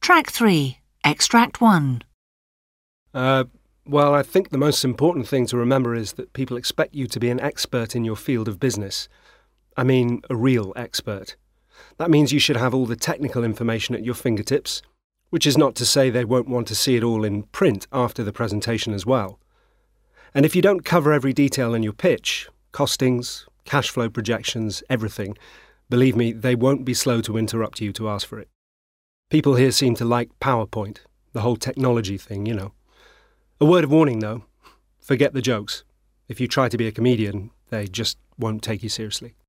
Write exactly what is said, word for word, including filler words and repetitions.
Track three. Extract one. Uh, well, I think the most important thing to remember is that people expect you to be an expert in your field of business. I mean, a real expert. That means you should have all the technical information at your fingertips, which is not to say they won't want to see it all in print after the presentation as well. And if you don't cover every detail in your pitch, costings, cash flow projections, everything, believe me, they won't be slow to interrupt you to ask for it. People here seem to like PowerPoint, the whole technology thing, you know. A word of warning, though. Forget the jokes. If you try to be a comedian, they just won't take you seriously.